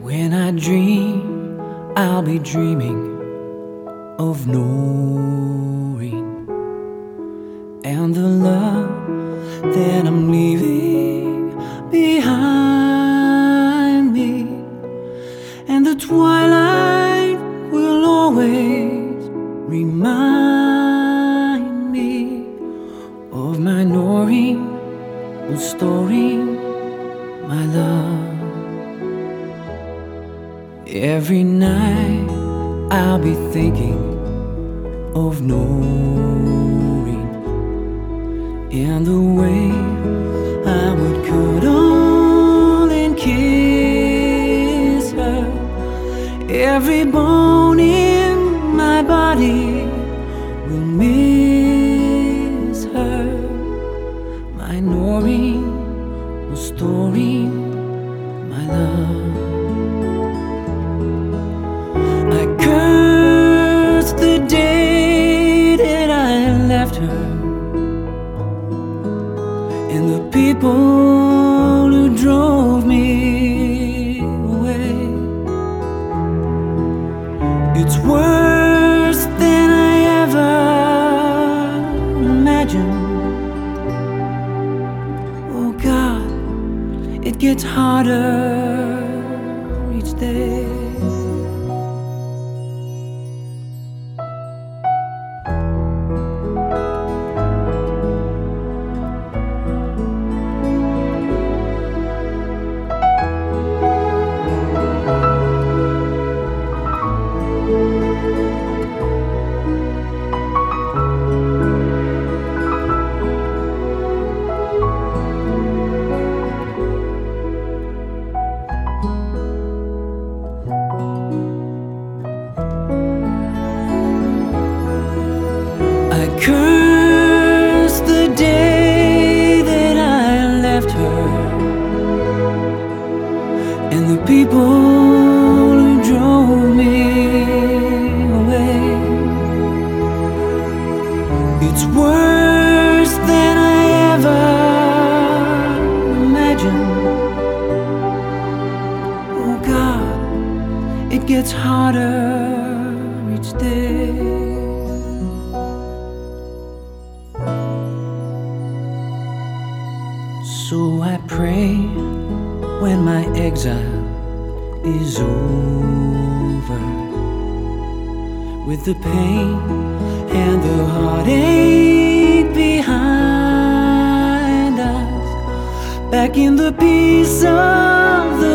When I dream, I'll be dreaming of knowing, and the love that I'm leaving behind me, and the twilight will always remind me of my knowing, restoring my love. Every night I'll be thinking of knowing, and the way I would cuddle and kiss her. Every bone in my body will miss her. My knowing, restoring my love. I curse the day that I left her, and the people who drove me away. It's worse than I ever imagined. Oh God, it gets harder each day. I curse the day that I left her, and the people who drove me away. It's worse than I ever imagined. Oh God, it gets harder each day. So I pray when my exile is over, with the pain and the heartache behind us, back in the peace of